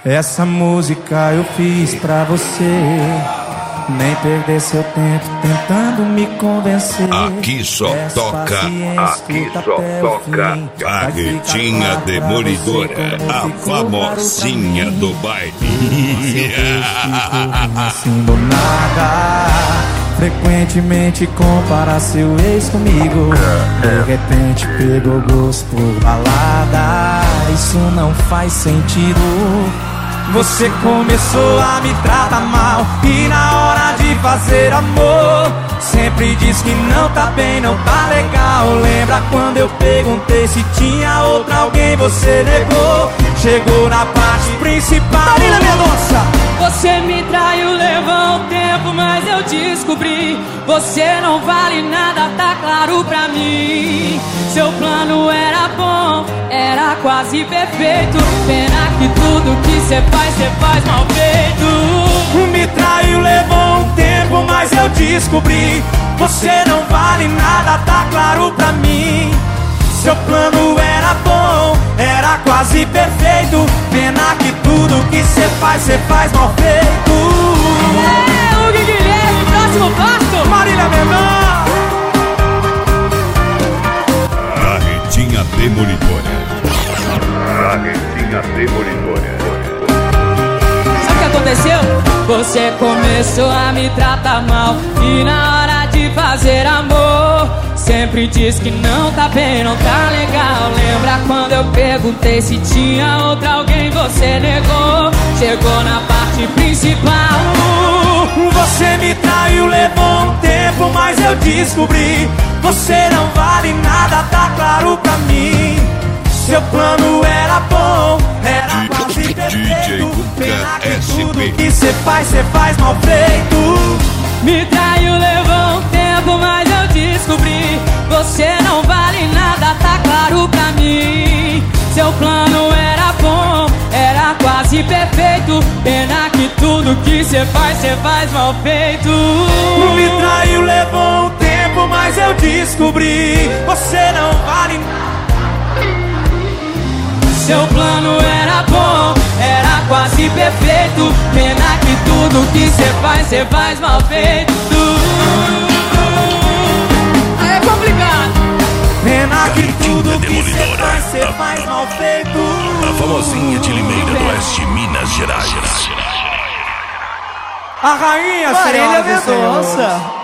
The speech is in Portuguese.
Essa música eu fiz pra você nem perder seu tempo tentando me convencer. Aqui só toca Barretinha Demolidora, a famosinha do baile. Assim do nada, frequentemente compara seu ex comigo. De repente pegou gosto por balada. Isso não faz sentido. Você começou a me tratar mal e na hora de fazer amor sempre diz que não tá bem, não tá legal. Lembra quando eu perguntei se tinha outra alguém, você negou. Chegou na parte principal. Marília Mendonça! Você me traiu, levou um tempo, mas eu descobri. Você não vale nada, tá claro pra mim. Seu plano era bom, era quase perfeito. Pena que tudo que cê faz mal feito. Me traiu, levou um tempo, mas eu descobri. Você não vale nada, tá claro pra mim. Seu plano era bom, era quase perfeito. Pena que tudo que cê faz mal feito. É, Hugo Guilherme, próximo passo, Marília Mendonça. Barretinha Demolidora. Barretinha Demolidora. Sabe o que aconteceu? Você começou a me tratar mal e na hora de fazer amor sempre diz que não tá bem, não tá legal. Lembra quando eu perguntei se tinha outra alguém, você negou. Chegou na parte principal. Você me traiu, levou um tempo, mas eu descobri. Você não vale nada, tá claro pra mim. Seu plano era bom, era quase perfeito. Pena que tudo que cê faz mal feito. Me traiu, levou um tempo, mas eu descobri. Você não vale nada, tá claro pra mim. Seu plano era bom, era quase perfeito. Pena que tudo que cê faz mal feito. Me traiu, levou um tempo, mas eu descobri. Você não vale nada. Seu plano era bom, era quase perfeito. Pena que tudo que cê faz mal feito. É complicado. Pena que tudo que cê faz mal feito. A famosinha de Limeira do Oeste, Minas Gerais. A rainha, Marília Mendonça.